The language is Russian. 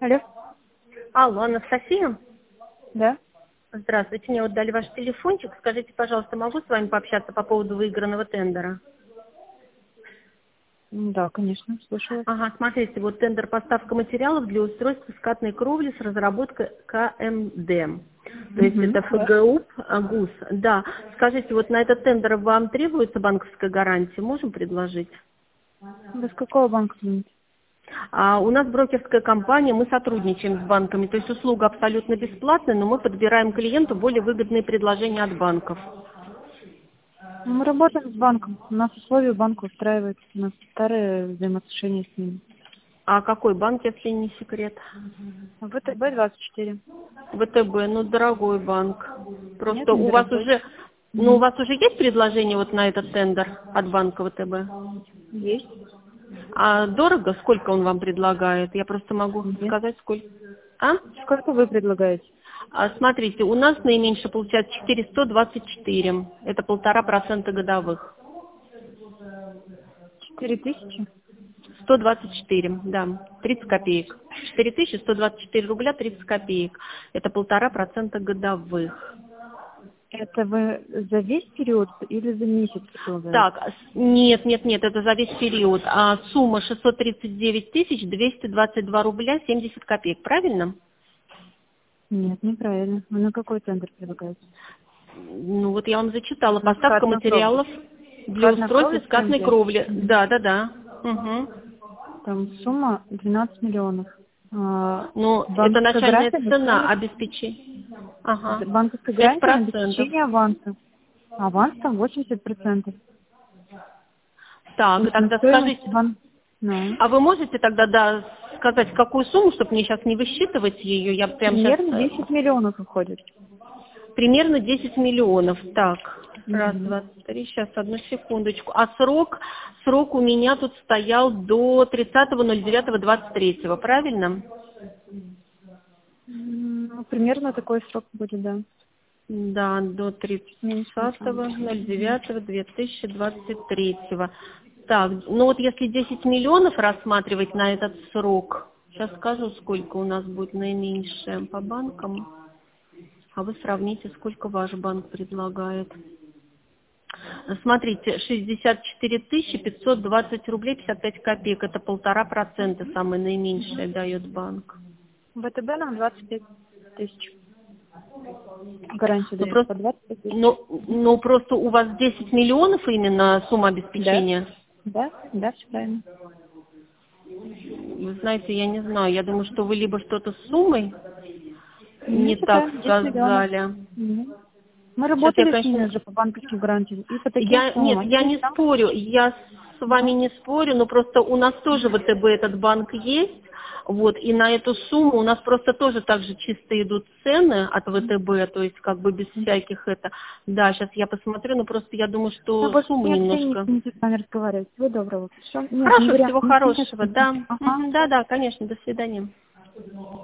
Алло. Алло, Анастасия? Да? Здравствуйте, мне вот дали ваш телефончик. Скажите, пожалуйста, могу с вами пообщаться по поводу выигранного тендера? Да, конечно, слушаю вас. Ага, смотрите, вот тендер поставка материалов для устройства скатной кровли с разработкой КМД. То есть это Да. ФГУП, ГУС. Да, скажите, вот на этот тендер вам требуется банковская гарантия? Можем предложить? Вы с какого банка звоните? У нас брокерская компания, мы сотрудничаем с банками, то есть услуга абсолютно бесплатная, но мы подбираем клиенту более выгодные предложения от банков. Мы работаем с банком. У нас условия банка устраивают. У нас старые взаимоотношения с ними. А какой банк, если не секрет? ВТБ-24. ВТБ, ну дорогой банк. Нет, Просто не у вас дорогой. уже, у вас уже есть предложение вот на этот тендер от банка ВТБ? Есть. А дорого? Сколько он вам предлагает? Я просто могу Нет. сказать, сколько. А? Сколько вы предлагаете? Смотрите, у нас наименьше получается 4124. Это 1,5% годовых. 4000? 124, да, 30 копеек. 4124 рубля 30 копеек. Это 1,5% годовых. Это вы за весь период или за месяц предлагаете? Так, нет, это за весь период. Сумма 639 222 рубля 70 копеек, правильно? Нет, неправильно. Вы на какой тендер предлагаете? Ну вот я вам зачитала. На Поставка скатную кровлю. материалов для Скатная устройства кровля с скатной КМД? кровли. Да. Угу. Там сумма 12 миллионов. Ну, это Банковская начальная гарантия на цена 70, обеспечения. Ага. банковская гарантия на 5%. обеспечение аванса. Аванс там 80%. То Так, и есть на тогда стоимость скажите, ну, а вы можете тогда, да, сказать, какую сумму, чтобы мне сейчас не высчитывать ее? Я прямо сейчас примерно 10 миллионов уходит. примерно 10 миллионов. Так, раз, Мгм. два, три, сейчас, одну секундочку. А срок у меня тут стоял до 30.09.23, правильно? Ну, примерно такой срок будет, да. Да, до Меньше на самом деле. Мгм. 30.09.2023. Так, ну вот если 10 миллионов рассматривать на этот срок, сейчас скажу, сколько у нас будет наименьшее по банкам, а вы сравните, сколько ваш банк предлагает. Смотрите, 64 520 рублей 55 копеек, это 1,5%, самое наименьшее дает банк. ВТБ нам 25 тысяч. Гарантию Ну дает просто, по 25 тысяч. ну, просто у вас 10 миллионов именно сумма Да? обеспечения. Да, все правильно. Вы знаете, я не знаю, я думаю, что вы либо что-то с суммой не Нет, все так правильно, 10 миллионов. сказали. Мгм. Мы Сейчас я, работали с ними конечно, уже по банковским гарантиям и по таким суммам. нет, Они я говорят, не там... спорю, я с вами Ага. не спорю, но просто у нас тоже ВТБ этот банк есть, вот, и на эту сумму у нас просто тоже так же чисто идут цены от ВТБ, то есть как бы без всяких это, да, сейчас я посмотрю, но просто я думаю, Все, что больше сумма нет времени немножко. с вами разговаривать. Всего доброго. Все, нет, не Хорошо, вариант. всего Нет, нет, хорошего, нет. да, Ага. да, конечно, до свидания.